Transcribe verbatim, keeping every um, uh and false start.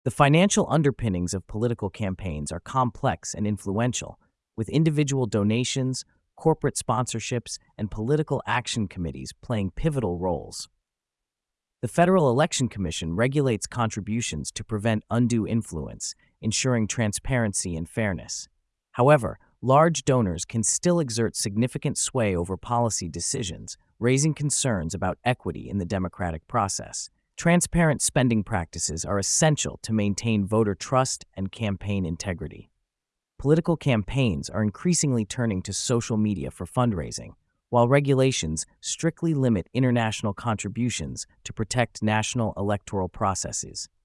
The financial underpinnings of political campaigns are complex and influential, with individual donations, corporate sponsorships, and political action committees playing pivotal roles. The Federal Election Commission regulates contributions to prevent undue influence, ensuring transparency and fairness. However, large donors can still exert significant sway over policy decisions, raising concerns about equity in the democratic process. Transparent spending practices are essential to maintain voter trust and campaign integrity. Political campaigns are increasingly turning to social media for fundraising, while regulations strictly limit international contributions to protect national electoral processes.